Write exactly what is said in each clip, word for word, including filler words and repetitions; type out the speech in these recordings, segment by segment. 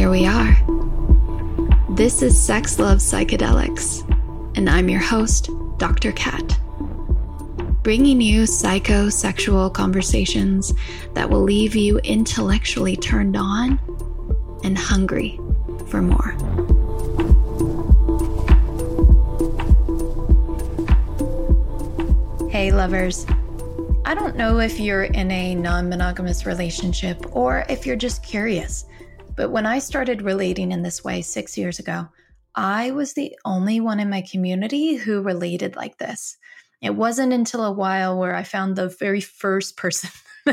here we are. This is Sex Love Psychedelics, and I'm your host, Doctor Kat, bringing you psychosexual conversations that will leave you intellectually turned on and hungry for more. Hey lovers, I don't know if you're in a non-monogamous relationship or if you're just curious, but when I started relating in this way six years ago, I was the only one in my community who related like this. It wasn't until a while where I found the very first person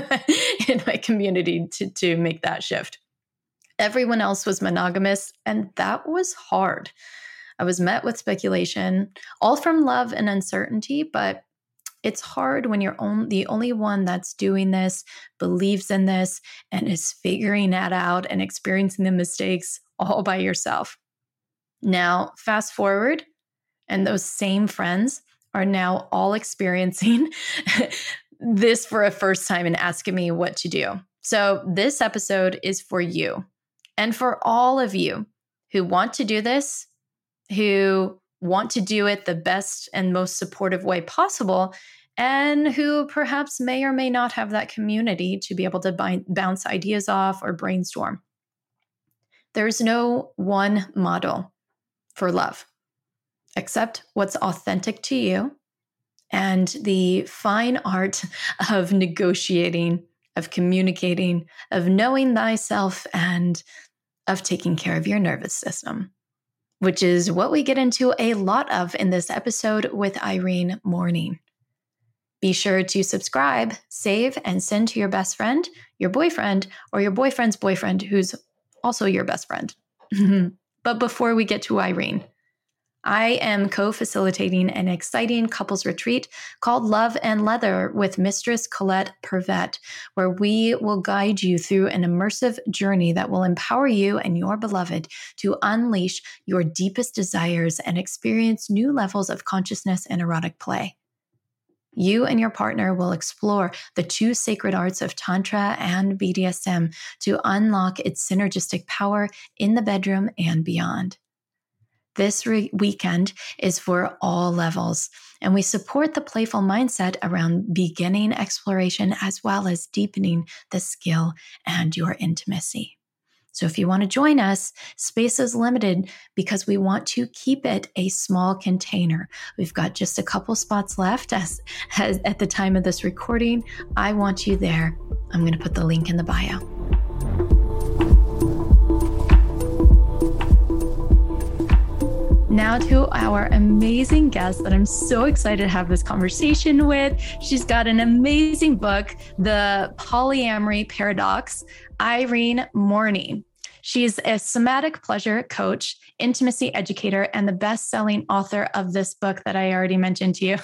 in my community to, to make that shift. Everyone else was monogamous, and that was hard. I was met with speculation, all from love and uncertainty, but it's hard when you're on, the only one that's doing this, believes in this, and is figuring that out and experiencing the mistakes all by yourself. Now, fast forward, and those same friends are now all experiencing this for a first time and asking me what to do. So this episode is for you and for all of you who want to do this, who want to do it the best and most supportive way possible, and who perhaps may or may not have that community to be able to bind, bounce ideas off or brainstorm. There's no one model for love, except what's authentic to you and the fine art of negotiating, of communicating, of knowing thyself, and of taking care of your nervous system, which is what we get into a lot of in this episode with Irene Morning. Be sure to subscribe, save, and send to your best friend, your boyfriend, or your boyfriend's boyfriend, who's also your best friend. But before we get to Irene, I am co-facilitating an exciting couples retreat called Love and Leather with Mistress Colette Purvette, where we will guide you through an immersive journey that will empower you and your beloved to unleash your deepest desires and experience new levels of consciousness and erotic play. You and your partner will explore the two sacred arts of Tantra and B D S M to unlock its synergistic power in the bedroom and beyond. This re- weekend is for all levels, and we support the playful mindset around beginning exploration as well as deepening the skill and your intimacy. So if you want to join us, space is limited because we want to keep it a small container. We've got just a couple spots left as, as at the time of this recording. I want you there. I'm going to put the link in the bio. Now to our amazing guest that I'm so excited to have this conversation with. She's got an amazing book, The Polyamory Paradox, Irene Morning. She's a somatic pleasure coach, intimacy educator, and the best-selling author of this book that I already mentioned to you.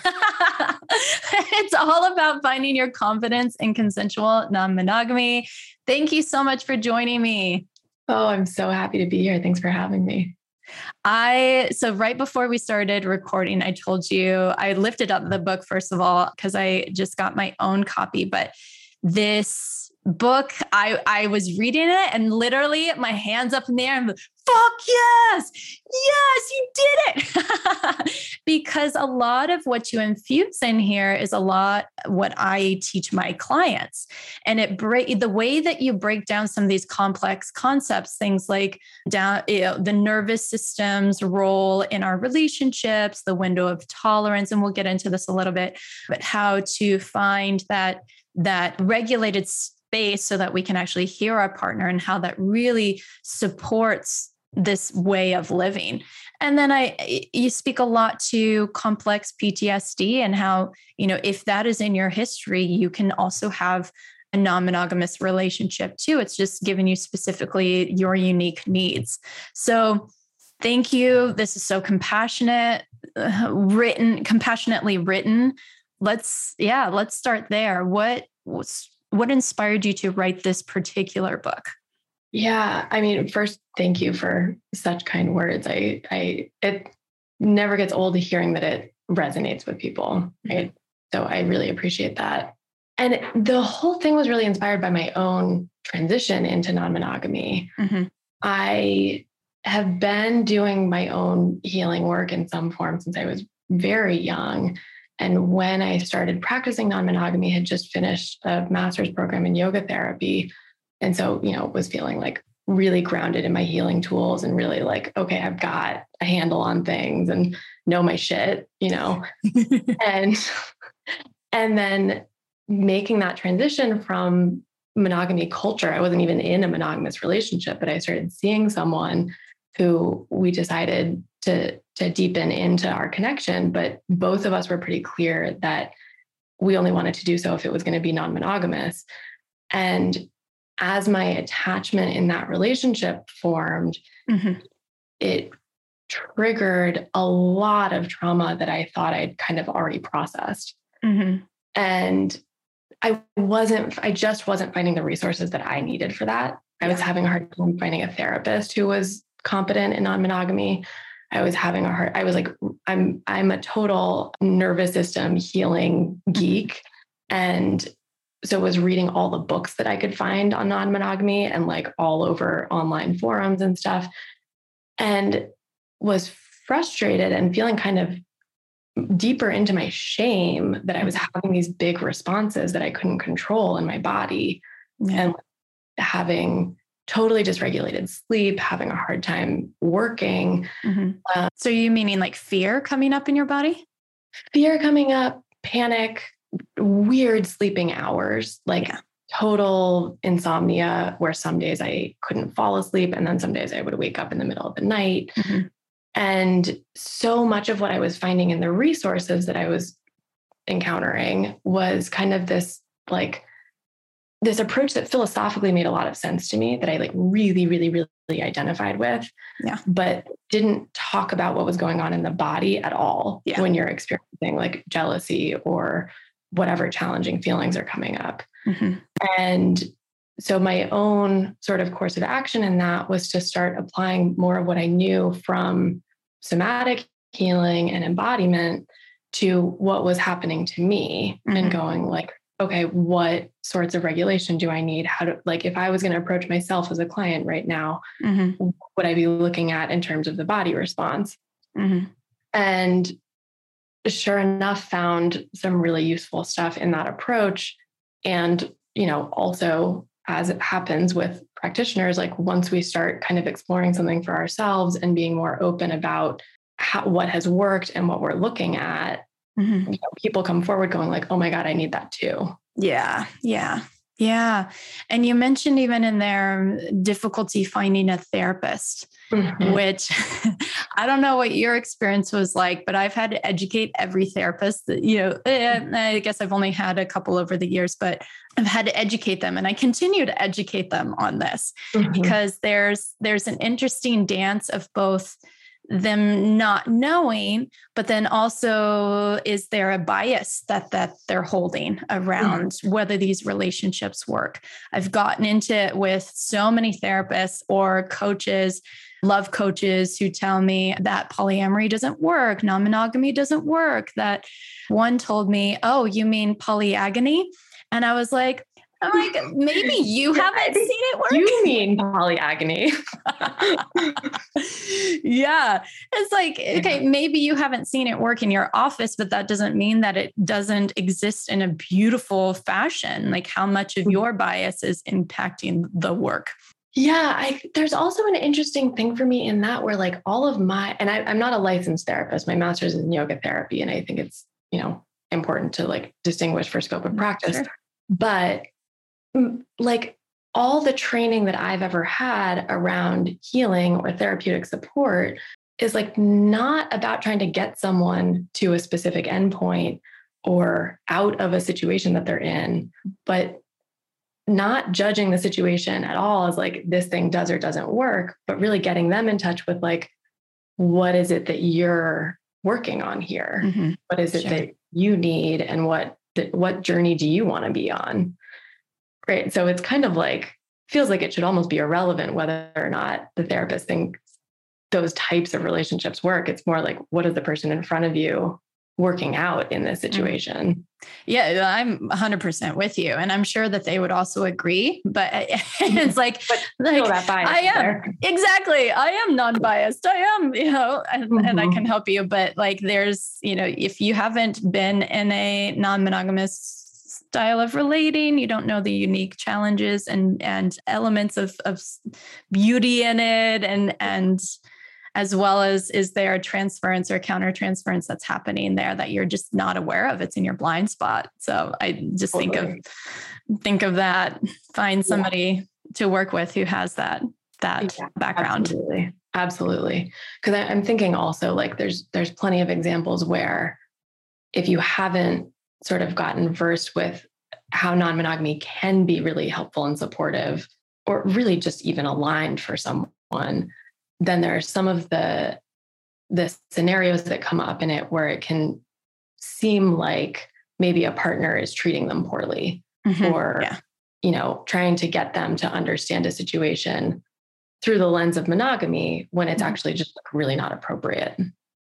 It's all about finding your confidence in consensual non-monogamy. Thank you so much for joining me. Oh, I'm so happy to be here. Thanks for having me. I, so right before we started recording, I told you, I lifted up the book, first of all, because I just got my own copy, but this book, I, I was reading it and literally my hands up in the air and fuck yes, yes, you did it. Because a lot of what you infuse in here is a lot what I teach my clients. And it break the way that you break down some of these complex concepts, things like down, you know, the nervous system's role in our relationships, the window of tolerance, and we'll get into this a little bit, but how to find that that regulated space so that we can actually hear our partner and how that really supports this way of living. And then I, you speak a lot to complex P T S D and how, you know, if that is in your history, you can also have a non-monogamous relationship too. It's just giving you specifically your unique needs. So thank you. This is so compassionate, uh, written, compassionately written. Let's, yeah, let's start there. What was, what inspired you to write this particular book? Yeah. I mean, first, thank you for such kind words. I, I, it never gets old hearing that it resonates with people. Right. Mm-hmm. So I really appreciate that. And the whole thing was really inspired by my own transition into non-monogamy. Mm-hmm. I have been doing my own healing work in some form since I was very young. And when I started practicing non-monogamy, had just finished a master's program in yoga therapy. And so, you know, was feeling like really grounded in my healing tools and really like, okay, I've got a handle on things and know my shit, you know, and, and then making that transition from monogamy culture. I wasn't even in a monogamous relationship, but I started seeing someone who we decided to, to deepen into our connection. But both of us were pretty clear that we only wanted to do so if it was going to be non-monogamous. And as my attachment in that relationship formed, mm-hmm. it triggered a lot of trauma that I thought I'd kind of already processed. Mm-hmm. And I wasn't, I just wasn't finding the resources that I needed for that. I yeah. was having a hard time finding a therapist who was competent in non-monogamy. I was having a hard, I was like, I'm, I'm a total nervous system healing geek. And so was reading all the books that I could find on non-monogamy and like all over online forums and stuff. And was frustrated and feeling kind of deeper into my shame that I was having these big responses that I couldn't control in my body yeah. and having totally dysregulated sleep, having a hard time working. Mm-hmm. Um, so you meaning like fear coming up in your body? Fear coming up, panic, weird sleeping hours, like yeah. total insomnia, where some days I couldn't fall asleep. And then some days I would wake up in the middle of the night. Mm-hmm. And so much of what I was finding in the resources that I was encountering was kind of this, like, this approach that philosophically made a lot of sense to me, that I like really, really, really identified with, yeah. but didn't talk about what was going on in the body at all yeah. when you're experiencing like jealousy or whatever challenging feelings are coming up. Mm-hmm. And so my own sort of course of action in that was to start applying more of what I knew from somatic healing and embodiment to what was happening to me mm-hmm. and going like, okay, what sorts of regulation do I need? How to, like, if I was going to approach myself as a client right now, mm-hmm. what would I be looking at in terms of the body response? Mm-hmm. And sure enough, found some really useful stuff in that approach. And, you know, also as it happens with practitioners, like once we start kind of exploring something for ourselves and being more open about how, what has worked and what we're looking at, mm-hmm. you know, people come forward going like, oh my God, I need that too. Yeah. Yeah. Yeah. And you mentioned even in there difficulty finding a therapist, mm-hmm. which I don't know what your experience was like, but I've had to educate every therapist that, you know, I guess I've only had a couple over the years, but I've had to educate them, and I continue to educate them on this mm-hmm. because there's, there's an interesting dance of both them not knowing, but then also is there a bias that that they're holding around mm-hmm. whether these relationships work? I've gotten into it with so many therapists or coaches, love coaches, who tell me that polyamory doesn't work, non-monogamy doesn't work. That one told me, oh, you mean polyagony? And I was like, I'm like, maybe you haven't seen it work. You mean polyagony. Yeah. It's like, okay, maybe you haven't seen it work in your office, but that doesn't mean that it doesn't exist in a beautiful fashion. Like how much of your bias is impacting the work. Yeah. I, there's also an interesting thing for me in that where like all of my, and I, I'm not a licensed therapist, my master's is in yoga therapy. And I think it's, you know, important to like distinguish for scope of practice, sure. but like all the training that I've ever had around healing or therapeutic support is like not about trying to get someone to a specific endpoint or out of a situation that they're in, but not judging the situation at all as like this thing does or doesn't work, but really getting them in touch with like, what is it that you're working on here? Mm-hmm. What is it sure. that you need, and what, what journey do you want to be on? Right. So it's kind of like, feels like it should almost be irrelevant whether or not the therapist thinks those types of relationships work. It's more like, what is the person in front of you working out in this situation? Yeah, I'm one hundred percent with you. And I'm sure that they would also agree. But it's like, like I am. There. Exactly. I am non-biased. I am, you know, and, mm-hmm. and I can help you. But like there's, you know, if you haven't been in a non-monogamous style of relating, you don't know the unique challenges and, and elements of, of beauty in it. And, and as well as, is there a transference or counter transference that's happening there that you're just not aware of? It's in your blind spot. So I just totally. think of, think of that, find somebody yeah. to work with who has that, that yeah, background. Absolutely. Absolutely. Cause I, I'm thinking also like there's, there's plenty of examples where if you haven't sort of gotten versed with how non-monogamy can be really helpful and supportive, or really just even aligned for someone, then there are some of the, the scenarios that come up in it where it can seem like maybe a partner is treating them poorly mm-hmm. or, yeah. you know, trying to get them to understand a situation through the lens of monogamy when it's mm-hmm. actually just like really not appropriate.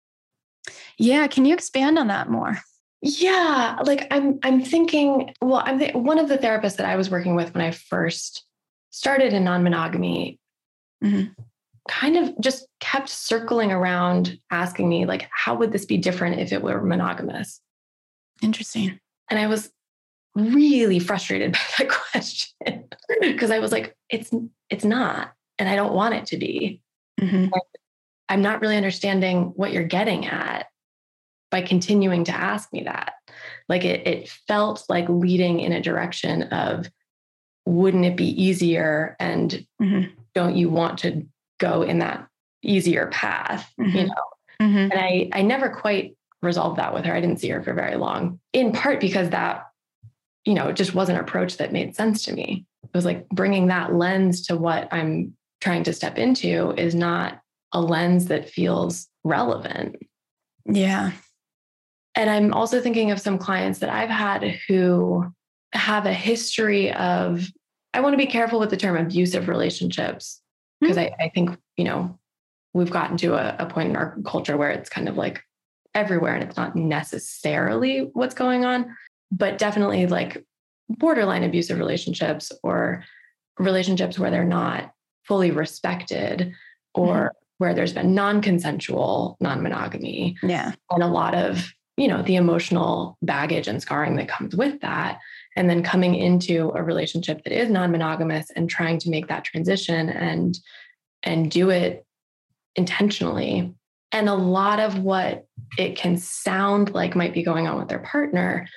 Yeah. Can you expand on that more? Yeah. Like I'm, I'm thinking, well, I'm the, one of the therapists that I was working with when I first started in non-monogamy, mm-hmm. kind of just kept circling around asking me like, how would this be different if it were monogamous? Interesting. And I was really frustrated by that question because I was like, it's, it's not, and I don't want it to be. Mm-hmm. I'm not really understanding what you're getting at by continuing to ask me that. Like it, it felt like leading in a direction of, wouldn't it be easier? And mm-hmm. don't you want to go in that easier path, mm-hmm. you know? Mm-hmm. And I, I never quite resolved that with her. I didn't see her for very long, in part because that, you know, it just wasn't an approach that made sense to me. It was like bringing that lens to what I'm trying to step into is not a lens that feels relevant. Yeah. And I'm also thinking of some clients that I've had who have a history of, I want to be careful with the term abusive relationships, because mm-hmm. I, I think, you know, we've gotten to a, a point in our culture where it's kind of like everywhere and it's not necessarily what's going on, but definitely like borderline abusive relationships or relationships where they're not fully respected or mm-hmm. where there's been non-consensual non-monogamy. Yeah. And a lot of, you know, the emotional baggage and scarring that comes with that. And then coming into a relationship that is non-monogamous and trying to make that transition and, and do it intentionally. And a lot of what it can sound like might be going on with their partner,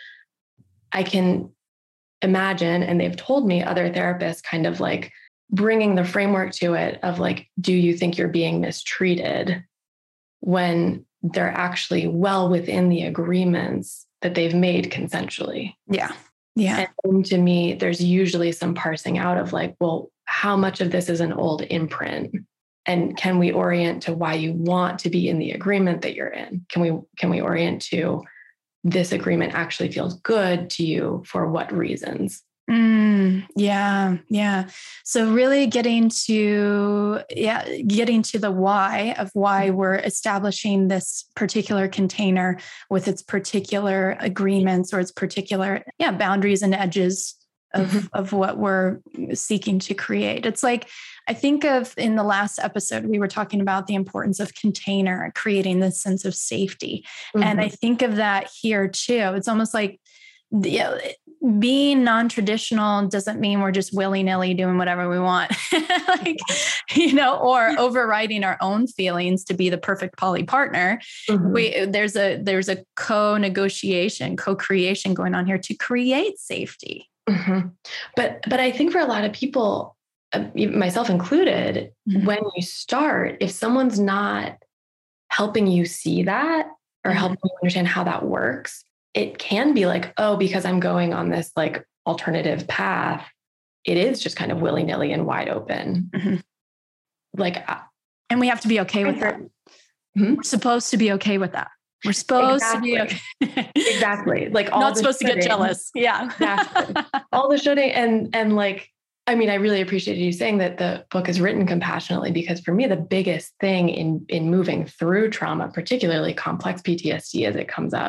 I can imagine, and they've told me other therapists kind of like bringing the framework to it of like, do you think you're being mistreated when they're actually well within the agreements that they've made consensually? Yeah. Yeah. And to me, there's usually some parsing out of like, well, how much of this is an old imprint? And can we orient to why you want to be in the agreement that you're in? Can we, can we orient to this agreement actually feels good to you for what reasons? Mm, yeah. Yeah. So really getting to, yeah, getting to the why of why we're establishing this particular container with its particular agreements or its particular, yeah, boundaries and edges of, mm-hmm. of what we're seeking to create. It's like, I think of in the last episode, we were talking about the importance of container, creating this sense of safety. Mm-hmm. And I think of that here too. It's almost like, you know, being non-traditional doesn't mean we're just willy-nilly doing whatever we want, like, you know, or overriding our own feelings to be the perfect poly partner. Mm-hmm. We, there's a, there's a co-negotiation, co-creation going on here to create safety. Mm-hmm. But, but I think for a lot of people, uh, myself included, mm-hmm. when you start, if someone's not helping you see that or mm-hmm. helping you understand how that works, it can be like, oh, because I'm going on this like alternative path, it is just kind of willy-nilly and wide open. Mm-hmm. Like, and we have to be okay with that. Mm-hmm. We're supposed to be okay with that. We're supposed exactly. to be okay. Exactly. Like all not supposed shooting. to get jealous. Yeah. Exactly. All the shooting and, and like, I mean, I really appreciated you saying that the book is written compassionately, because for me, the biggest thing in, in moving through trauma, particularly complex P T S D as it comes up,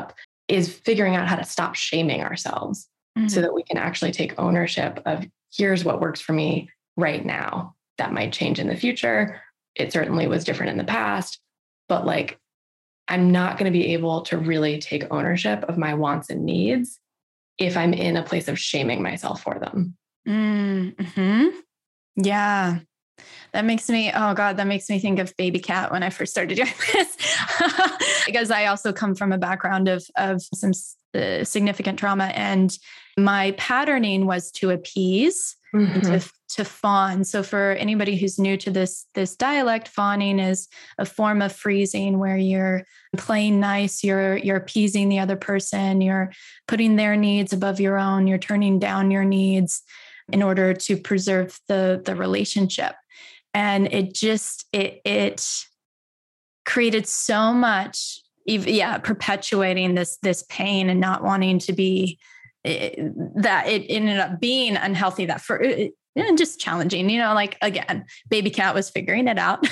is figuring out how to stop shaming ourselves mm-hmm. so that we can actually take ownership of here's what works for me right now. That might change in the future. It certainly was different in the past, but like, I'm not going to be able to really take ownership of my wants and needs if I'm in a place of shaming myself for them. Mm-hmm. Yeah. That makes me, oh God, that makes me think of Baby Cat when I first started doing this, because I also come from a background of, of some uh, significant trauma, and my patterning was to appease mm-hmm. and to, to fawn. So for anybody who's new to this, this dialect, fawning is a form of freezing where you're playing nice, you're, you're appeasing the other person, you're putting their needs above your own, you're turning down your needs in order to preserve the, the relationship. And it just, it, it created so much, yeah, perpetuating this, this pain and not wanting to be it, that it ended up being unhealthy, that for it, and just challenging, you know, like, again, Baby Cat was figuring it out.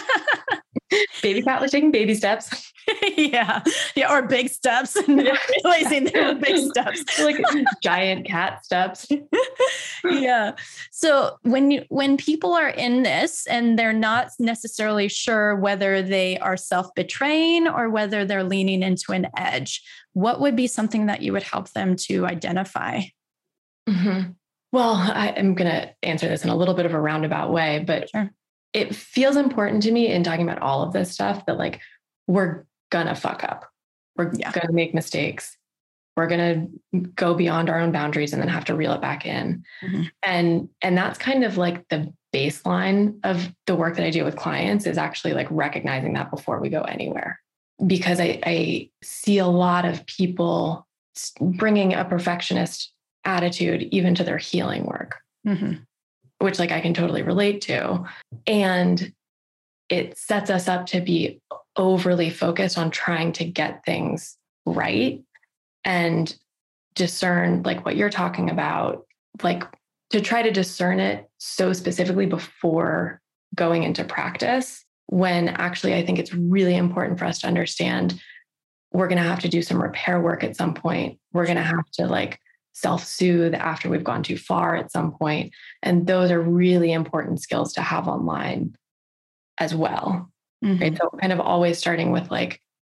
Baby Cat was taking baby steps. yeah. Yeah. Or big steps and realizing they were big steps. Like giant cat steps. yeah. So when you, when people are in this and they're not necessarily sure whether they are self-betraying or whether they're leaning into an edge, what would be something that you would help them to identify? Mm-hmm. Well, I am going to answer this in a little bit of a roundabout way, but sure. It feels important to me in talking about all of this stuff that like, we're gonna fuck up. We're yeah. gonna make mistakes. We're gonna go beyond our own boundaries and then have to reel it back in. Mm-hmm. And, and that's kind of like the baseline of the work that I do with clients, is actually like recognizing that before we go anywhere. Because I, I see a lot of people bringing a perfectionist attitude even to their healing work, mm-hmm. which like I can totally relate to. And it sets us up to be overly focused on trying to get things right and discern like what you're talking about, like to try to discern it so specifically before going into practice, when actually I think it's really important for us to understand we're going to have to do some repair work at some point. We're going to have to like self-soothe after we've gone too far at some point. And those are really important skills to have online as well. Mm-hmm. Right. So kind of always starting with like,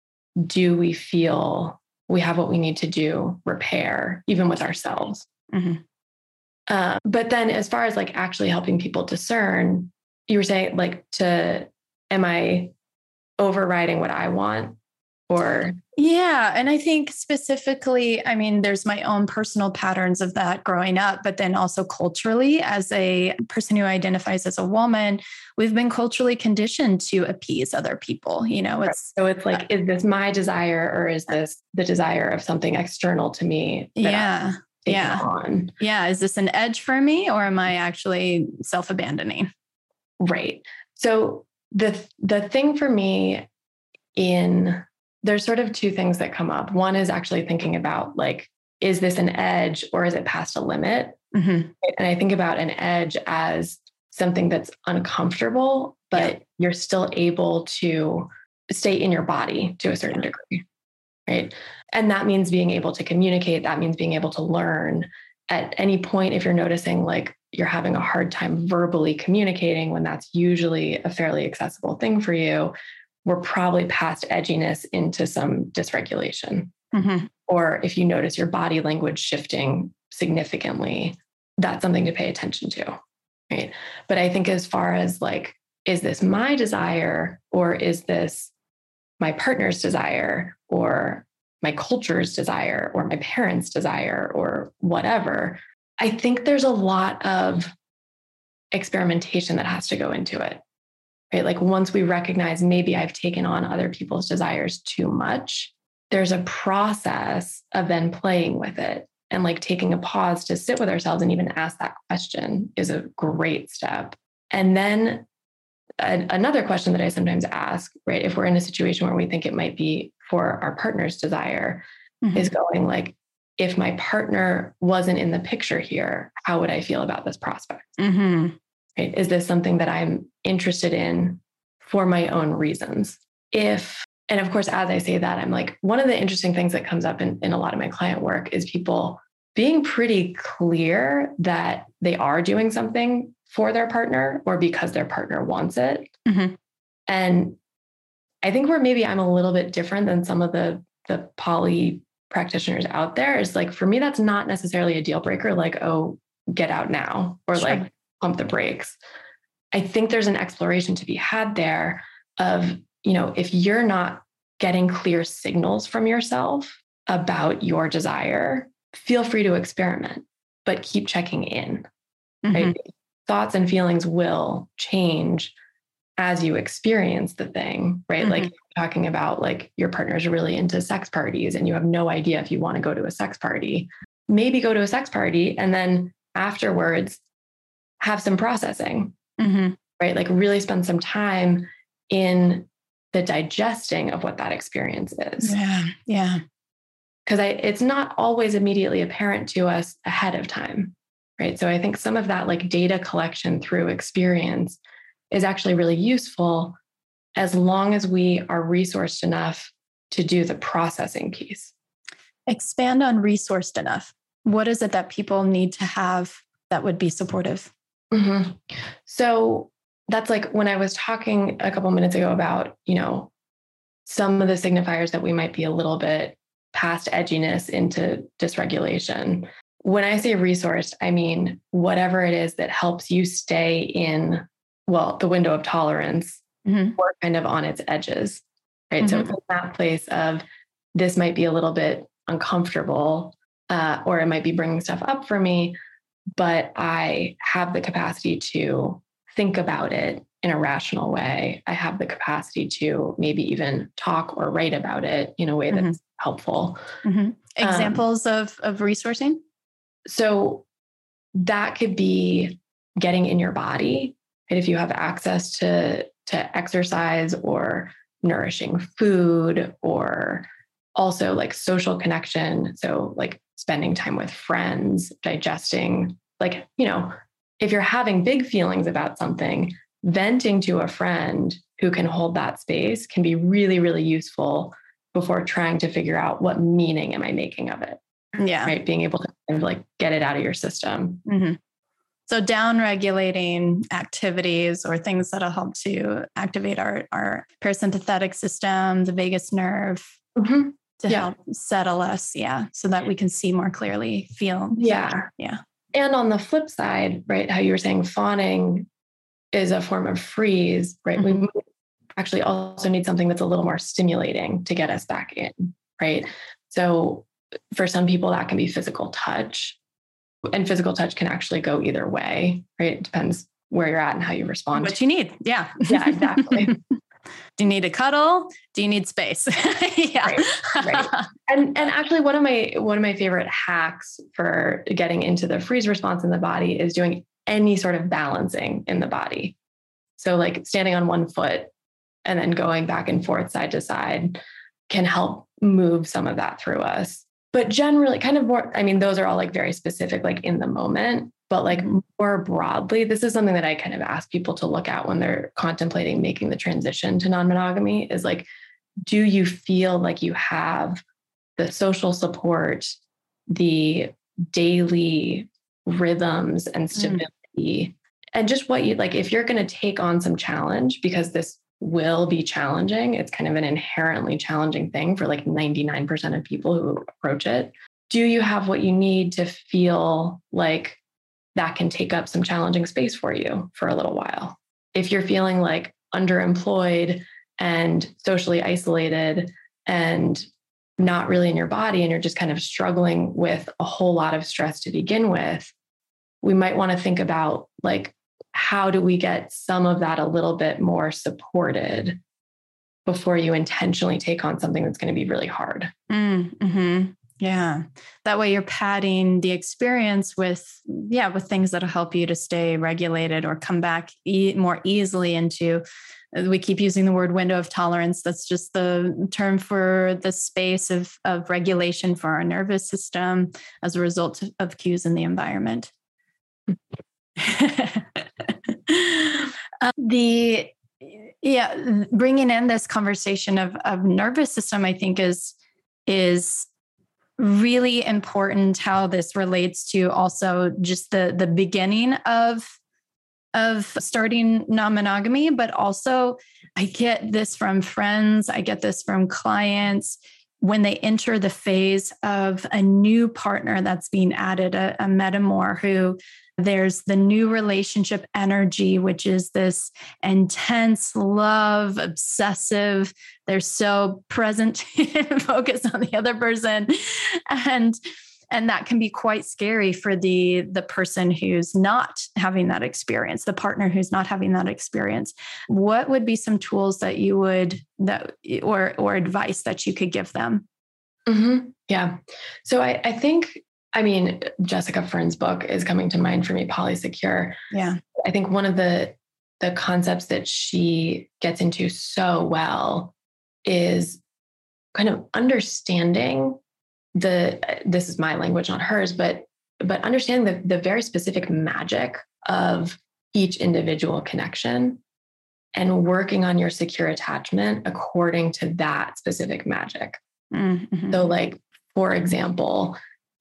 do we feel we have what we need to do, repair, even with ourselves? Mm-hmm. Uh, but then as far as like actually helping people discern, you were saying like to, am I overriding what I want? Or yeah. And I think specifically, I mean, there's my own personal patterns of that growing up, but then also culturally, as a person who identifies as a woman, we've been culturally conditioned to appease other people. You know, it's so it's like, uh, is this my desire or is this the desire of something external to me? Yeah. Yeah. On? Yeah. Is this an edge for me or am I actually self-abandoning? Right. So the, the thing for me in there's sort of two things that come up. One is actually thinking about like, is this an edge or is it past a limit? Mm-hmm. And I think about an edge as something that's uncomfortable, but yeah. you're still able to stay in your body to a certain degree, right? And that means being able to communicate. That means being able to learn at any point. If you're noticing like you're having a hard time verbally communicating, when that's usually a fairly accessible thing for you, we're probably past edginess into some dysregulation. Mm-hmm. Or if you notice your body language shifting significantly, that's something to pay attention to, right? But I think as far as like, is this my desire or is this my partner's desire or my culture's desire or my parents' desire or whatever, I think there's a lot of experimentation that has to go into it. Right? Like once we recognize maybe I've taken on other people's desires too much, there's a process of then playing with it and like taking a pause to sit with ourselves and even ask that question is a great step. And then a, another question that I sometimes ask, right, if we're in a situation where we think it might be for our partner's desire, mm-hmm. is going like, if my partner wasn't in the picture here, how would I feel about this prospect? Mm-hmm. Right? Is this something that I'm interested in for my own reasons? If and of course, as I say that, I'm like, one of the interesting things that comes up in, in a lot of my client work is people being pretty clear that they are doing something for their partner or because their partner wants it. Mm-hmm. And I think where maybe I'm a little bit different than some of the, the poly practitioners out there is like, for me, that's not necessarily a deal breaker. Like, oh, get out now, or Sure. like pump the brakes. I think there's an exploration to be had there of, you know, if you're not getting clear signals from yourself about your desire, feel free to experiment, but keep checking in, Mm-hmm. right? Thoughts and feelings will change as you experience the thing, right? Mm-hmm. Like talking about like your partner's really into sex parties and you have no idea if you want to go to a sex party, maybe go to a sex party and then afterwards have some processing, Mm-hmm. right? Like really spend some time in the digesting of what that experience is. Yeah. Yeah. Because it's not always immediately apparent to us ahead of time, right? So I think some of that like data collection through experience is actually really useful as long as we are resourced enough to do the processing piece. Expand on resourced enough. What is it that people need to have that would be supportive? Mm-hmm. So that's like when I was talking a couple minutes ago about, you know, some of the signifiers that we might be a little bit past edginess into dysregulation. When I say resourced, I mean, whatever it is that helps you stay in, well, the window of tolerance, Mm-hmm. or kind of on its edges, right? Mm-hmm. So it's that place of this might be a little bit uncomfortable, uh, or it might be bringing stuff up for me, but I have the capacity to think about it in a rational way. I have the capacity to maybe even talk or write about it in a way that's Mm-hmm. helpful. Mm-hmm. Examples um, of, of resourcing? So that could be getting in your body, right? If you have access to, to exercise or nourishing food, or also like social connection. So like spending time with friends, digesting, like, you know, if you're having big feelings about something, venting to a friend who can hold that space can be really, really useful before trying to figure out what meaning am I making of it. Yeah. Right. Being able to kind of like get it out of your system. Mm-hmm. So down regulating activities or things that'll help to activate our, our parasympathetic system, the vagus nerve, Mm-hmm. to Yeah. help settle us. Yeah. So that we can see more clearly, feel. Yeah. Yeah. And on the flip side, right, how you were saying fawning is a form of freeze, right? Mm-hmm. We actually also need something that's a little more stimulating to get us back in, right? So for some people that can be physical touch, and physical touch can actually go either way, right? It depends where you're at and how you respond. What you need. Yeah. Yeah, exactly. Do you need a cuddle? Do you need space? Yeah. Right, right. And and actually one of my one of my favorite hacks for getting into the freeze response in the body is doing any sort of balancing in the body. So like standing on one foot and then going back and forth side to side can help move some of that through us. But generally kind of more, I mean, those are all like very specific, like in the moment, but like more broadly, this is something that I kind of ask people to look at when they're contemplating making the transition to non-monogamy is like, do you feel like you have the social support, the daily rhythms and stability, mm. and just what you like, if you're going to take on some challenge, because this will be challenging. It's kind of an inherently challenging thing for like ninety-nine percent of people who approach it. Do you have what you need to feel like that can take up some challenging space for you for a little while? If you're feeling like underemployed and socially isolated and not really in your body, and you're just kind of struggling with a whole lot of stress to begin with, we might want to think about like, how do we get some of that a little bit more supported before you intentionally take on something that's going to be really hard? Mm-hmm. Yeah. That way you're padding the experience with, yeah, with things that'll help you to stay regulated or come back e- more easily into, we keep using the word window of tolerance. That's just the term for the space of, of regulation for our nervous system as a result of cues in the environment. uh, the Yeah, bringing in this conversation of, of nervous system, I think is, is really important, how this relates to also just the, the beginning of, of starting non-monogamy, but also I get this from friends. I get this from clients when they enter the phase of a new partner that's being added, a, a metamor who there's the new relationship energy, which is this intense love, obsessive. They're so present and focused on the other person. And, and that can be quite scary for the, the person who's not having that experience, the partner who's not having that experience. What would be some tools that you would, that, or, or advice that you could give them? Mm-hmm. Yeah. So I, I think, I mean, Jessica Fern's book is coming to mind for me, Polysecure. Yeah. I think one of the, the concepts that she gets into so well is kind of understanding the, this is my language, not hers, but, but understanding the, the very specific magic of each individual connection and working on your secure attachment according to that specific magic. Mm-hmm. So like, for example,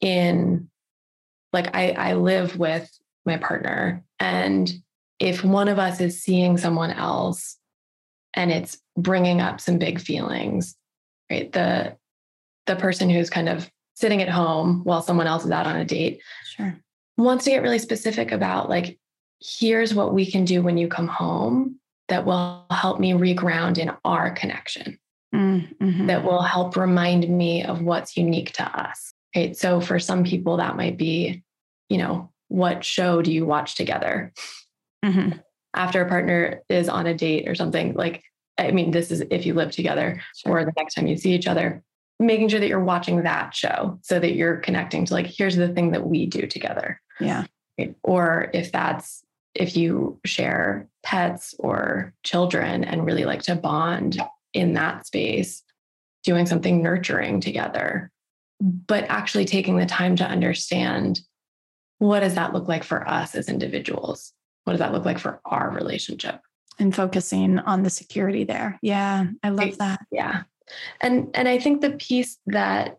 in like, I, I live with my partner, and if one of us is seeing someone else and it's bringing up some big feelings, right? The, the person who's kind of sitting at home while someone else is out on a date, sure, wants to get really specific about like, here's what we can do when you come home that will help me reground in our connection. Mm-hmm. That will help remind me of what's unique to us. Right. So for some people that might be, you know, what show do you watch together? Mm-hmm. After a partner is on a date or something, like, I mean, this is if you live together, sure, or the next time you see each other, making sure that you're watching that show so that you're connecting to like, here's the thing that we do together. Yeah. Right? Or if that's, if you share pets or children and really like to bond in that space, doing something nurturing together, but actually taking the time to understand, what does that look like for us as individuals? What does that look like for our relationship? And focusing on the security there. Yeah, I love that. Yeah. And, and I think the piece that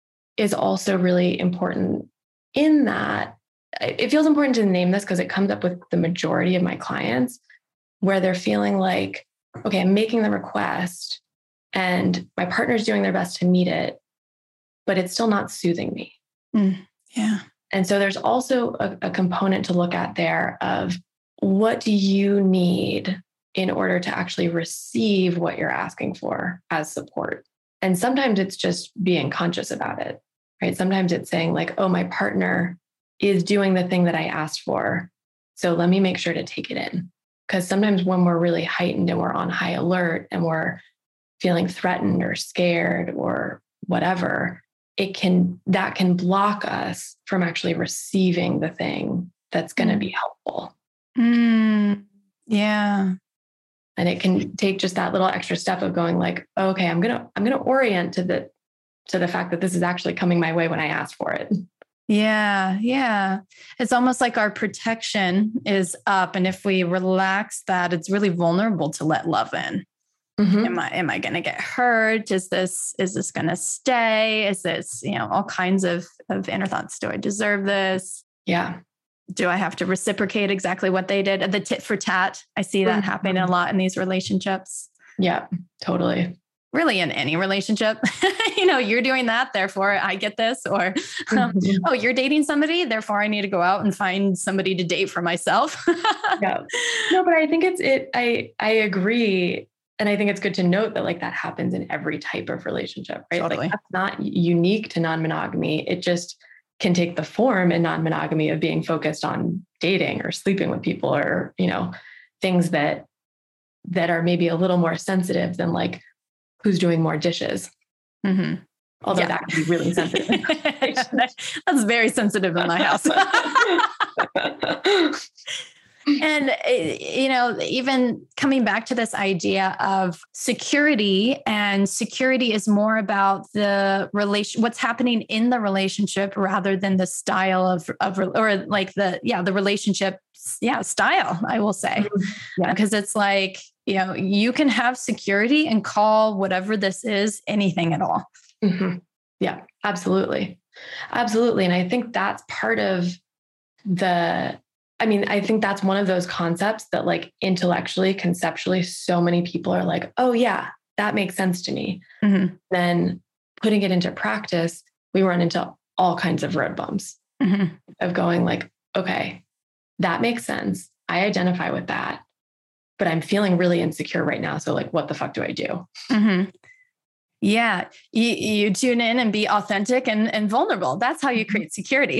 is also really important in that, it feels important to name this because it comes up with the majority of my clients where they're feeling like, okay, I'm making the request and my partner's doing their best to meet it, but it's still not soothing me. Mm, yeah. And so there's also a, a component to look at there of what do you need in order to actually receive what you're asking for as support? And sometimes it's just being conscious about it, right? Sometimes it's saying like, oh, my partner is doing the thing that I asked for, so let me make sure to take it in. Because sometimes when we're really heightened and we're on high alert and we're feeling threatened or scared or whatever, it can, that can block us from actually receiving the thing that's going to be helpful. Mm, yeah. And it can take just that little extra step of going like, okay, I'm going to, I'm going to orient to the, to the fact that this is actually coming my way when I asked for it. Yeah. Yeah. It's almost like our protection is up. And if we relax that, it's really vulnerable to let love in. Mm-hmm. Am I, am I going to get hurt? Is this, is this going to stay? Is this, you know, all kinds of, of inner thoughts. Do I deserve this? Yeah. Do I have to reciprocate exactly what they did? The tit for tat. I see that mm-hmm. happening a lot in these relationships. Yeah, totally. Really in any relationship, you know, you're doing that, therefore I get this, or, um, mm-hmm. oh, you're dating somebody, therefore I need to go out and find somebody to date for myself. Yeah. No, but I think it's, it, I, I agree. And I think it's good to note that like that happens in every type of relationship, right? Totally. Like that's not unique to non-monogamy. It just can take the form in non-monogamy of being focused on dating or sleeping with people or, you know, things that, that are maybe a little more sensitive than like, who's doing more dishes. Mm-hmm. Although yeah. that can be really sensitive. That's very sensitive in my house. And, you know, even coming back to this idea of security, and security is more about the relation, what's happening in the relationship rather than the style of, of, or like the, yeah, the relationship, yeah, style, I will say, Yeah. because it's like, you know, you can have security and call whatever this is anything at all. Mm-hmm. Yeah, absolutely. Absolutely. And I think that's part of the, I mean, I think that's one of those concepts that like intellectually, conceptually, so many people are like, oh yeah, that makes sense to me. Mm-hmm. Then putting it into practice, we run into all kinds of road bumps mm-hmm. of going like, okay, that makes sense. I identify with that, but I'm feeling really insecure right now. So like, what the fuck do I do? Mm-hmm. Yeah. You, you tune in and be authentic and, and vulnerable. That's how you create security.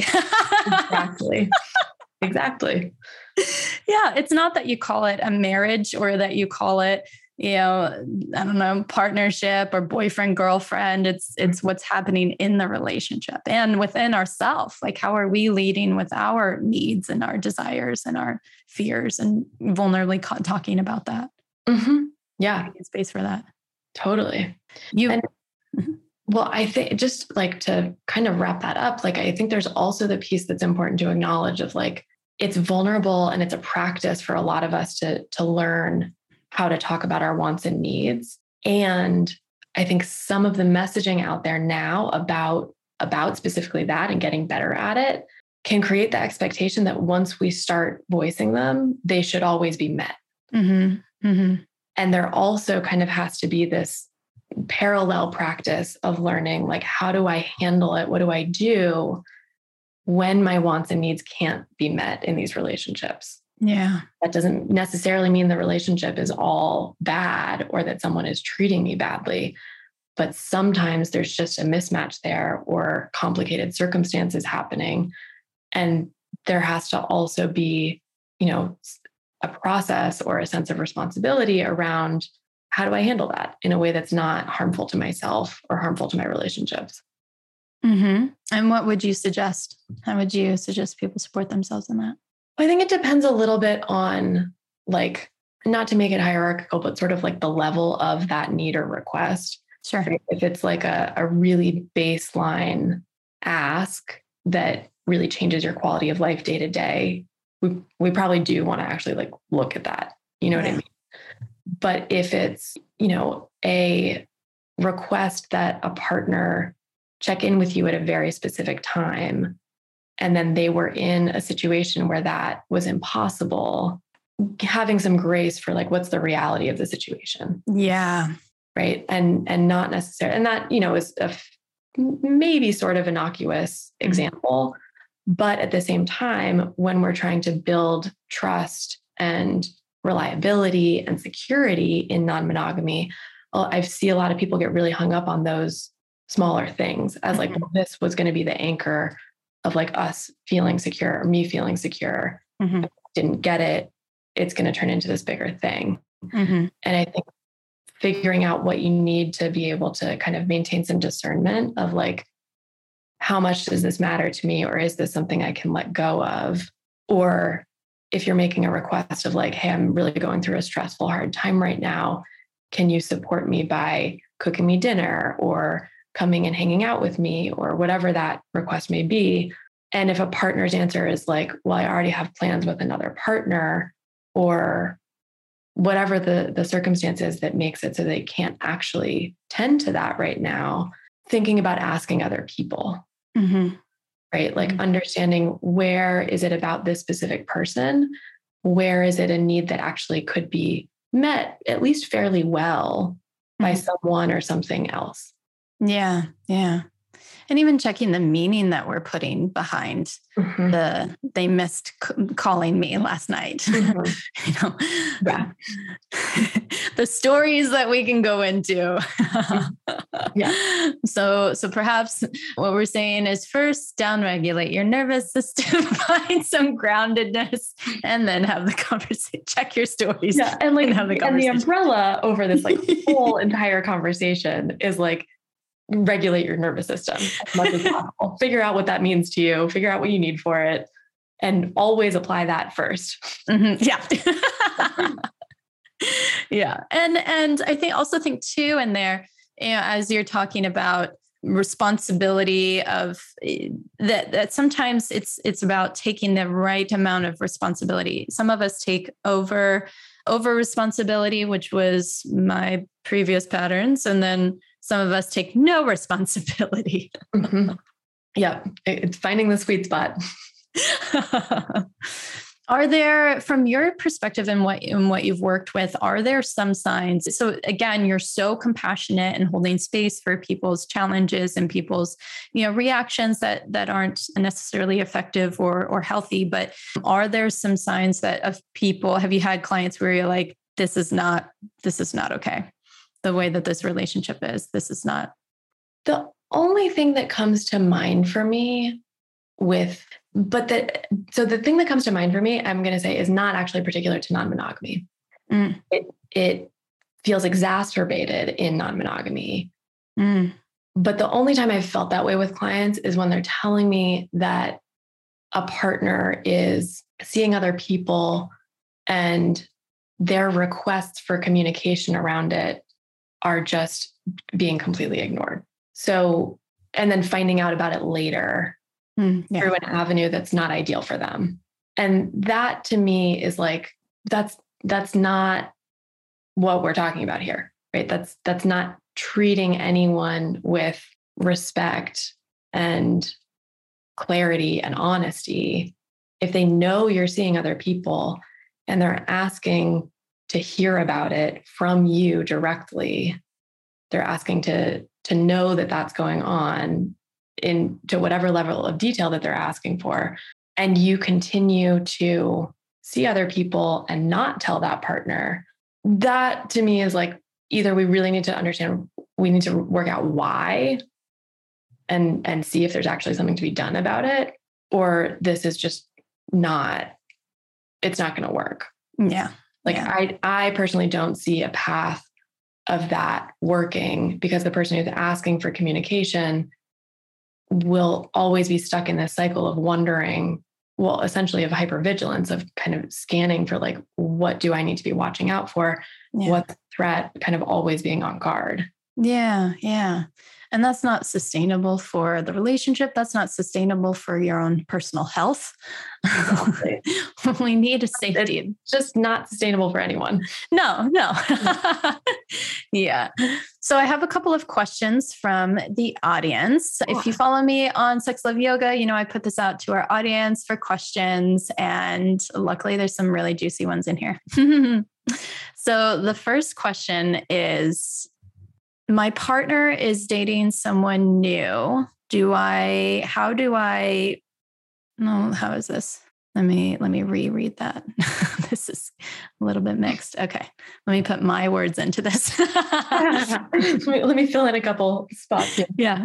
Exactly. Exactly. Yeah. It's not that you call it a marriage or that you call it, you know, I don't know, partnership or boyfriend, girlfriend. It's, it's what's happening in the relationship and within ourselves. Like, how are we leading with our needs and our desires and our fears, and vulnerably talking about that? Mm-hmm. Yeah. Making space for that. Totally. You, and, well, I think just like to kind of wrap that up, like, I think there's also the piece that's important to acknowledge of like, it's vulnerable and it's a practice for a lot of us to, to learn how to talk about our wants and needs. And I think some of the messaging out there now about, about specifically that and getting better at it can create the expectation that once we start voicing them, they should always be met. Mm-hmm. Mm-hmm. And there also kind of has to be this parallel practice of learning, like, how do I handle it? What do I do when my wants and needs can't be met in these relationships? Yeah. That doesn't necessarily mean the relationship is all bad or that someone is treating me badly, but sometimes there's just a mismatch there or complicated circumstances happening. And there has to also be, you know, a process or a sense of responsibility around how do I handle that in a way that's not harmful to myself or harmful to my relationships. Mm-hmm. And what would you suggest? How would you suggest people support themselves in that? I think it depends a little bit on, like, not to make it hierarchical, but sort of like the level of that need or request. Sure. If it's like a, a really baseline ask that really changes your quality of life day to day, we we probably do want to actually like look at that. You know yeah. what I mean? But if it's, you know, a request that a partner check in with you at a very specific time, and then they were in a situation where that was impossible, having some grace for like, what's the reality of the situation? Yeah. Right. And, and not necessarily, and that, you know, is a f- maybe sort of innocuous mm-hmm. example, but at the same time, when we're trying to build trust and reliability and security in non-monogamy, I see a lot of people get really hung up on those smaller things as like, mm-hmm. well, this was going to be the anchor of like us feeling secure or me feeling secure. Mm-hmm. Didn't get it. It's going to turn into this bigger thing. Mm-hmm. And I think figuring out what you need to be able to kind of maintain some discernment of like, how much does this matter to me? Or is this something I can let go of? Or if you're making a request of like, hey, I'm really going through a stressful, hard time right now. Can you support me by cooking me dinner or coming and hanging out with me or whatever that request may be? And if a partner's answer is like, well, I already have plans with another partner or whatever the, the circumstances that makes it so they can't actually tend to that right now, thinking about asking other people, mm-hmm. right? Like mm-hmm. understanding where is it about this specific person? Where is it a need that actually could be met at least fairly well mm-hmm. by someone or something else? Yeah. Yeah. And even checking the meaning that we're putting behind mm-hmm. the, they missed c- calling me last night, mm-hmm. you know, yeah. the stories that we can go into. yeah. So, so perhaps what we're saying is first downregulate your nervous system, find some groundedness, and then have the conversation, check your stories. Yeah. And like, and, have the, and the umbrella over this like whole entire conversation is like, regulate your nervous system as much as possible. Figure out what that means to you. Figure out what you need for it. and always apply that first. Mm-hmm. Yeah. Yeah. And, and I think also think too, in there, you know, as you're talking about responsibility of that, that sometimes it's, it's about taking the right amount of responsibility. Some of us take over, over responsibility, which was my previous patterns. And then some of us take no responsibility. Mm-hmm. Yeah. It's finding the sweet spot. Are there, from your perspective and what in what you've worked with, are there some signs? So again, you're so compassionate and holding space for people's challenges and people's, you know, reactions that that aren't necessarily effective or or healthy. But are there some signs that of people? Have you had clients where you're like, this is not, this is not okay. The way that this relationship is, this is not. The only thing that comes to mind for me with, but that, so the thing that comes to mind for me, I'm going to say is not actually particular to non-monogamy. Mm. It, it feels exacerbated in non-monogamy. Mm. But the only time I've felt that way with clients is when they're telling me that a partner is seeing other people and their requests for communication around it are just being completely ignored. So, and then finding out about it later mm, yeah. through an avenue that's not ideal for them. And that to me is like, that's, that's not what we're talking about here, right? That's, that's not treating anyone with respect and clarity and honesty. If they know you're seeing other people and they're asking to hear about it from you directly, they're asking to, to know that that's going on in to whatever level of detail that they're asking for. And you continue to see other people and not tell that partner. That to me is like, either we really need to understand, we need to work out why and, and see if there's actually something to be done about it, or this is just not, it's not going to work. Yeah. Like yeah. I, I personally don't see a path of that working, because the person who's asking for communication will always be stuck in this cycle of wondering, well, essentially of hypervigilance, of kind of scanning for like, what do I need to be watching out for? Yeah. What's the threat? Kind of always being on guard. Yeah. Yeah. And that's not sustainable for the relationship. That's not sustainable for your own personal health. Exactly. We need a safety. It's just not sustainable for anyone. No, no. Yeah. So I have a couple of questions from the audience. Oh. If you follow me on Sex Love Yoga, you know, I put this out to our audience for questions, and luckily there's some really juicy ones in here. So the first question is, my partner is dating someone new. Do I, how do I, no, how is this? Let me, let me reread that. This is a little bit mixed. Okay. Let me put my words into this. let, me, let me fill in a couple spots here. Yeah.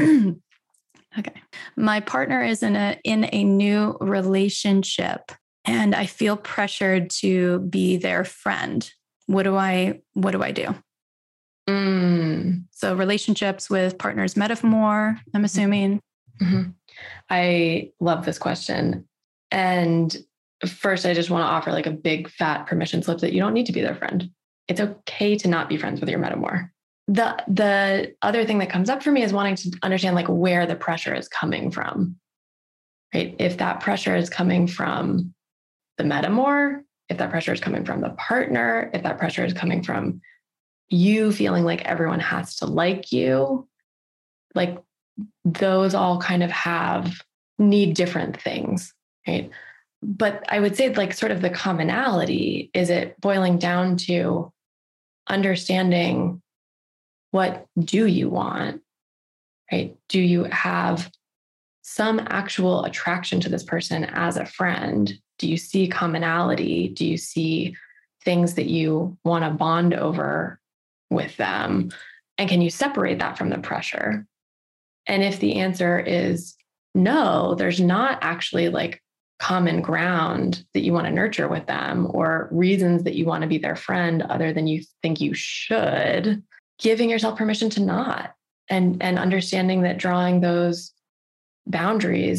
Okay. My partner is in a, in a new relationship and I feel pressured to be their friend. What do I, what do I do? Mm. So relationships with partners matter more, I'm assuming. Mm-hmm. I love this question. And first, I just want to offer like a big fat permission slip that you don't need to be their friend. It's okay to not be friends with your metamor. The, the other thing that comes up for me is wanting to understand like where the pressure is coming from, right? If that pressure is coming from the metamor, if that pressure is coming from the partner, if that pressure is coming from you feeling like everyone has to like you, like those all kind of have, need different things, right? But I would say like sort of the commonality is it boiling down to understanding, what do you want, right? Do you have some actual attraction to this person as a friend? Do you see commonality? Do you see things that you want to bond over with them? And can you separate that from the pressure? And if the answer is no, there's not actually like common ground that you want to nurture with them or reasons that you want to be their friend other than you think you should, giving yourself permission to not, and, and understanding that drawing those boundaries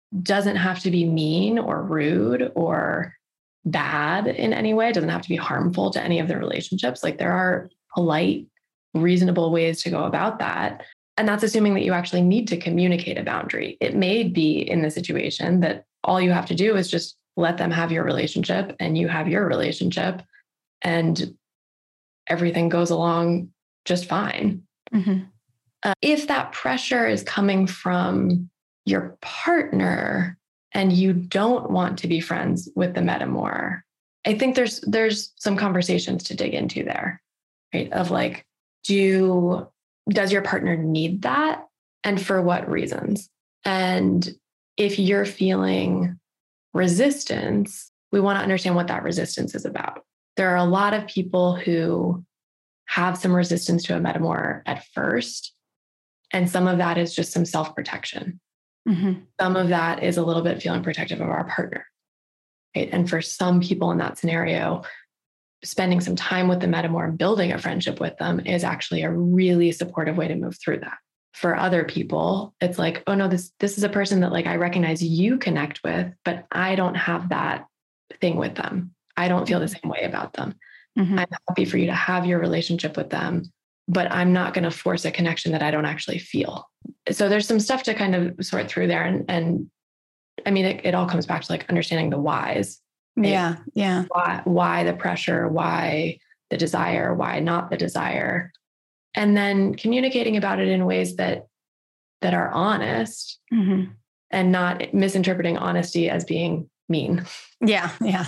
doesn't have to be mean or rude or bad in any way. It doesn't have to be harmful to any of the relationships. Like there are polite, reasonable ways to go about that. And that's assuming that you actually need to communicate a boundary. It may be in the situation that all you have to do is just let them have your relationship and you have your relationship and everything goes along just fine. Mm-hmm. Uh, if that pressure is coming from your partner and you don't want to be friends with the metamor, I think there's there's some conversations to dig into there, right? Of like, do does your partner need that? And for what reasons? And if you're feeling resistance, we want to understand what that resistance is about. There are a lot of people who have some resistance to a metamor at first. And some of that is just some self-protection. Mm-hmm. Some of that is a little bit feeling protective of our partner. Right? And for some people in that scenario, spending some time with the metamor and building a friendship with them is actually a really supportive way to move through that. For other people, it's like, oh no, this, this is a person that like I recognize you connect with, but I don't have that thing with them. I don't feel the same way about them. Mm-hmm. I'm happy for you to have your relationship with them, but I'm not going to force a connection that I don't actually feel. So there's some stuff to kind of sort through there. And, and I mean, it, it all comes back to like understanding the whys. Right? Yeah. Yeah. Why, why the pressure, why the desire, why not the desire. And then communicating about it in ways that, that are honest mm-hmm. and not misinterpreting honesty as being mean. Yeah. Yeah.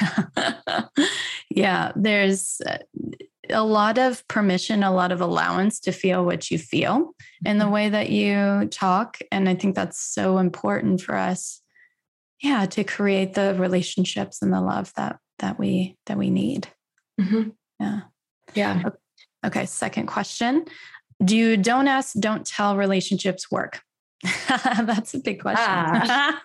Yeah. There's a lot of permission, a lot of allowance to feel what you feel in the way that you talk. And I think that's so important for us. Yeah. To create the relationships and the love that, that we, that we need. Mm-hmm. Yeah. Yeah. Okay. Second question. Do don't ask, don't tell relationships work? That's a big question. Ah.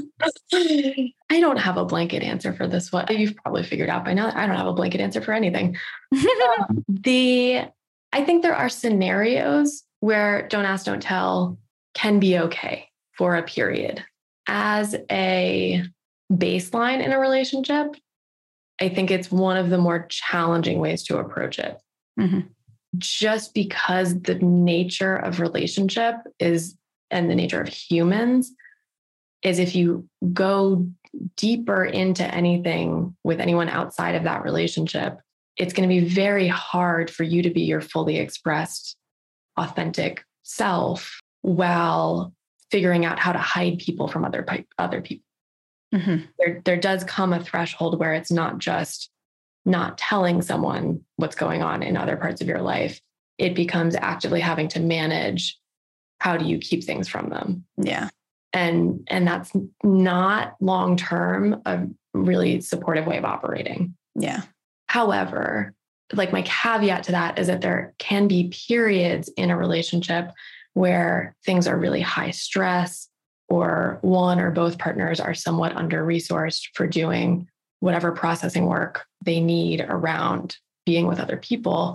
I don't have a blanket answer for this one. You've probably figured out by now, I don't have a blanket answer for anything. um, the, I think there are scenarios where don't ask, don't tell can be okay for a period. As a baseline in a relationship, I think it's one of the more challenging ways to approach it. Mm-hmm. Just because the nature of relationship is, and the nature of humans is if you go deeper into anything with anyone outside of that relationship, it's going to be very hard for you to be your fully expressed, authentic self while figuring out how to hide people from other, other people. Mm-hmm. There, there does come a threshold where it's not just not telling someone what's going on in other parts of your life. It becomes actively having to manage how do you keep things from them? Yeah. And, and that's not long-term a really supportive way of operating. Yeah. However, like my caveat to that is that there can be periods in a relationship where things are really high stress or one or both partners are somewhat under-resourced for doing whatever processing work they need around being with other people.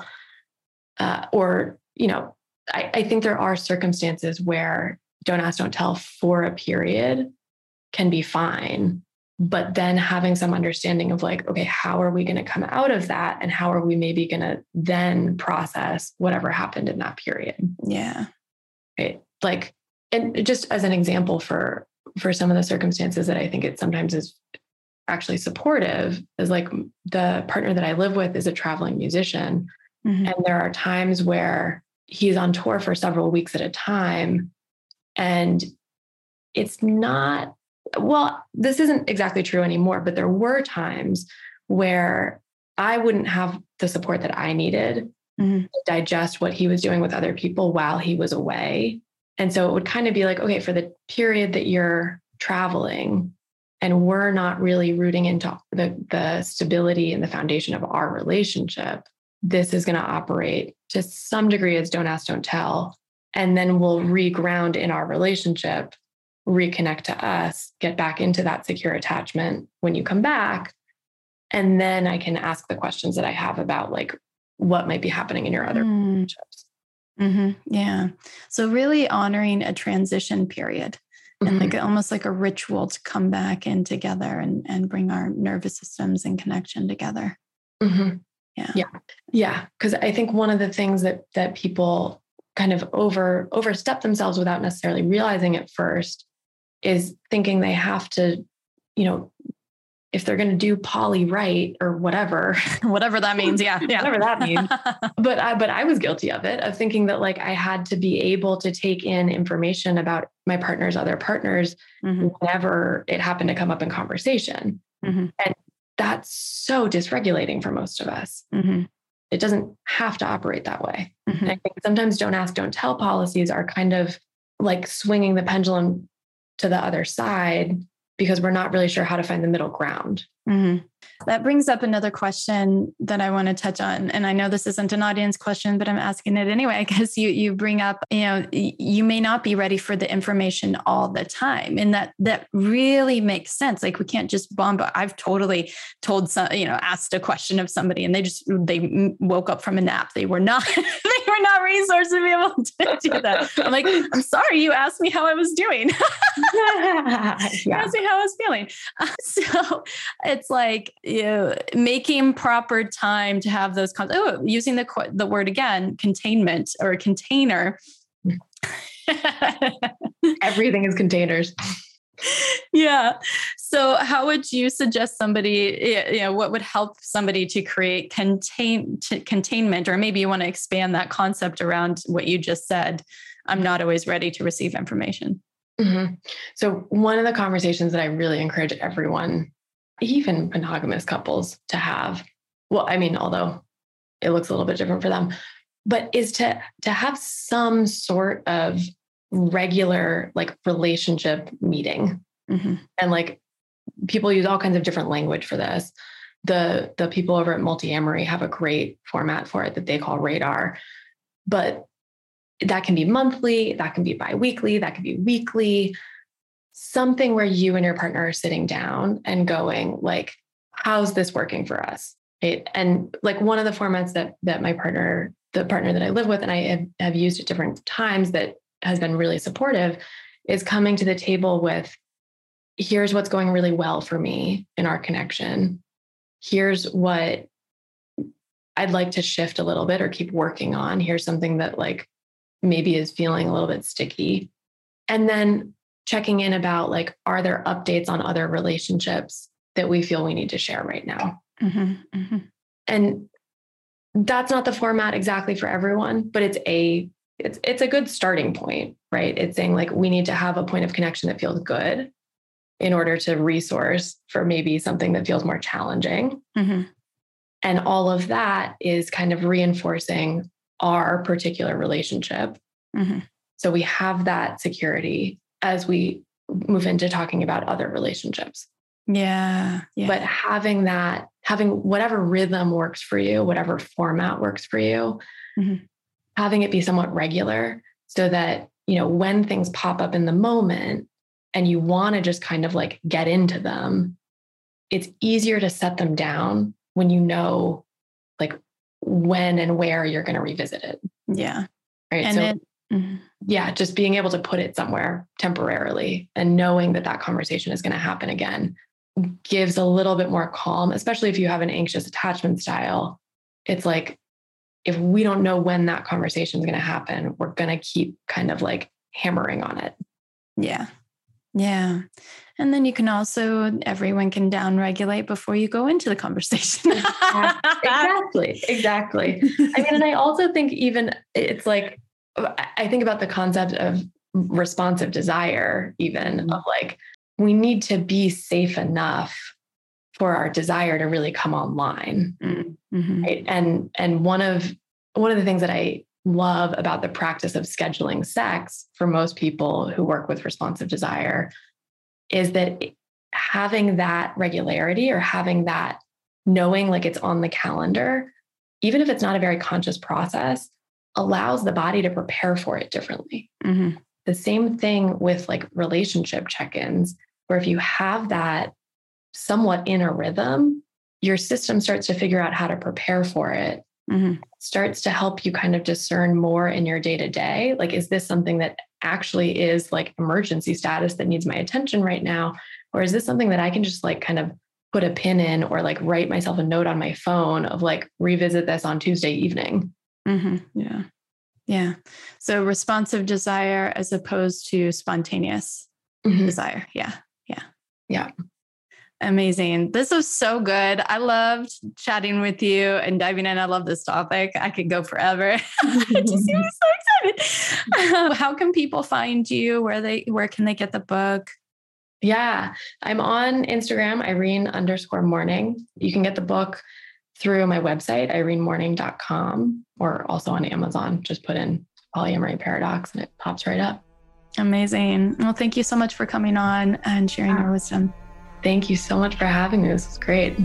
Uh, or, you know, I, I think there are circumstances where don't ask, don't tell for a period can be fine. But then having some understanding of like, okay, how are we going to come out of that? And how are we maybe going to then process whatever happened in that period? Yeah. Right. Like, and just as an example for, for some of the circumstances that I think it sometimes is actually supportive is like the partner that I live with is a traveling musician. Mm-hmm. And there are times where he's on tour for several weeks at a time. And it's not, well, this isn't exactly true anymore, but there were times where I wouldn't have the support that I needed mm-hmm. to digest what he was doing with other people while he was away. And so it would kind of be like, okay, for the period that you're traveling and we're not really rooting into the, the stability and the foundation of our relationship, this is going to operate to some degree as don't ask, don't tell. And then we'll reground in our relationship, reconnect to us, get back into that secure attachment when you come back. And then I can ask the questions that I have about like what might be happening in your other mm. relationships. Mm-hmm. Yeah. So really honoring a transition period mm-hmm. and like almost like a ritual to come back in together and, and bring our nervous systems in connection together. Mm-hmm. Yeah. Yeah. Yeah. Cause I think one of the things that, that people kind of over, overstep themselves without necessarily realizing it first is thinking they have to, you know, if they're going to do poly right or whatever, whatever that means. Yeah. yeah. whatever that means. But I, but I was guilty of it, of thinking that like I had to be able to take in information about my partner's other partners mm-hmm. whenever it happened to come up in conversation. Mm-hmm. And that's so dysregulating for most of us. Mm-hmm. It doesn't have to operate that way. Mm-hmm. And I think sometimes don't ask, don't tell policies are kind of like swinging the pendulum to the other side because we're not really sure how to find the middle ground. Mm-hmm. That brings up another question that I want to touch on. And I know this isn't an audience question, but I'm asking it anyway, because you, you bring up, you know, you may not be ready for the information all the time. And that, that really makes sense. Like we can't just bombard. I've totally told some, you know, asked a question of somebody and they just, they woke up from a nap. They were not, they were not resourced to be able to do that. I'm like, I'm sorry, you asked me how I was doing. yeah. You asked me how I was feeling. Uh, so it's like, you know, making proper time to have those, con- oh, using the the word again, containment or container. Everything is containers. Yeah. So how would you suggest somebody, you know, what would help somebody to create contain to containment, or maybe you want to expand that concept around what you just said. I'm not always ready to receive information. Mm-hmm. So one of the conversations that I really encourage everyone, even monogamous couples, to have, well, I mean, although it looks a little bit different for them, but is to, to have some sort of regular like relationship meeting. Mm-hmm. And like people use all kinds of different language for this. The, the people over at Multi-Amory have a great format for it that they call Radar, but that can be monthly, that can be biweekly, that can be weekly, something where you and your partner are sitting down and going like, how's this working for us? Right? And like one of the formats that, that my partner, the partner that I live with, and I have, have used at different times that has been really supportive, is coming to the table with, here's what's going really well for me in our connection. Here's what I'd like to shift a little bit or keep working on. Here's something that like maybe is feeling a little bit sticky. And then checking in about like, are there updates on other relationships that we feel we need to share right now? Mm-hmm, mm-hmm. And that's not the format exactly for everyone, but it's a, it's, it's a good starting point, right? It's saying like, we need to have a point of connection that feels good in order to resource for maybe something that feels more challenging. Mm-hmm. And all of that is kind of reinforcing our particular relationship. Mm-hmm. So we have that security as we move into talking about other relationships. Yeah, yeah. But having that, having whatever rhythm works for you, whatever format works for you, mm-hmm. having it be somewhat regular so that, you know, when things pop up in the moment and you want to just kind of like get into them, it's easier to set them down when you know like when and where you're going to revisit it. Yeah. Right. And so it, mm-hmm. yeah, just being able to put it somewhere temporarily and knowing that that conversation is going to happen again gives a little bit more calm, especially if you have an anxious attachment style. It's like, if we don't know when that conversation is going to happen, we're going to keep kind of like hammering on it. Yeah. Yeah. And then you can also, everyone can downregulate before you go into the conversation. Exactly. Exactly. I mean, and I also think even it's like, I think about the concept of responsive desire, even mm-hmm. of like, we need to be safe enough for our desire to really come online. Mm-hmm. Right. And, and one of, one of the things that I love about the practice of scheduling sex for most people who work with responsive desire is that having that regularity or having that knowing like it's on the calendar, even if it's not a very conscious process, allows the body to prepare for it differently. Mm-hmm. The same thing with like relationship check-ins, where if you have that somewhat in a rhythm, your system starts to figure out how to prepare for it. Mm-hmm. Starts to help you kind of discern more in your day-to-day. Like, is this something that actually is like emergency status that needs my attention right now? Or is this something that I can just like kind of put a pin in or like write myself a note on my phone of like, revisit this on Tuesday evening? Mm-hmm. Yeah. Yeah. So responsive desire as opposed to spontaneous mm-hmm. desire. Yeah. Yeah. Yeah. Amazing. This was so good. I loved chatting with you and diving in. I love this topic. I could go forever. Just so excited. Um, how can people find you? Where they, where can they get the book? Yeah, I'm on Instagram, Irene underscore morning. You can get the book through my website, irene morning dot com, or also on Amazon. Just put in polyamory paradox and it pops right up. Amazing. Well, thank you so much for coming on and sharing your wisdom. Thank you so much for having me. This was great.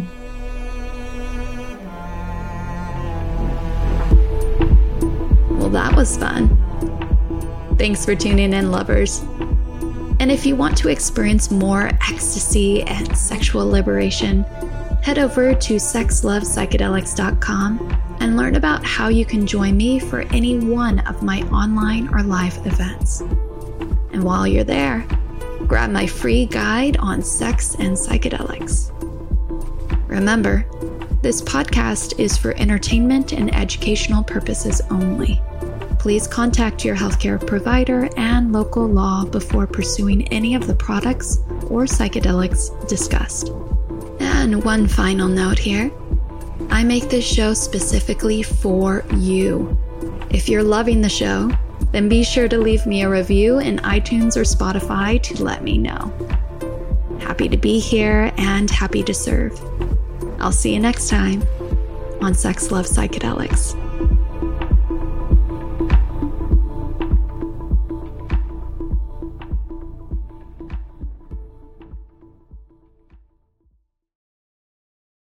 Well, that was fun. Thanks for tuning in, lovers. And if you want to experience more ecstasy and sexual liberation, head over to sex love psychedelics dot com and learn about how you can join me for any one of my online or live events. And while you're there, grab my free guide on sex and psychedelics. Remember, this podcast is for entertainment and educational purposes only. Please contact your healthcare provider and local law before pursuing any of the products or psychedelics discussed. And one final note here. I make this show specifically for you. If you're loving the show, then be sure to leave me a review in iTunes or Spotify to let me know. Happy to be here and happy to serve. I'll see you next time on Sex Love Psychedelics.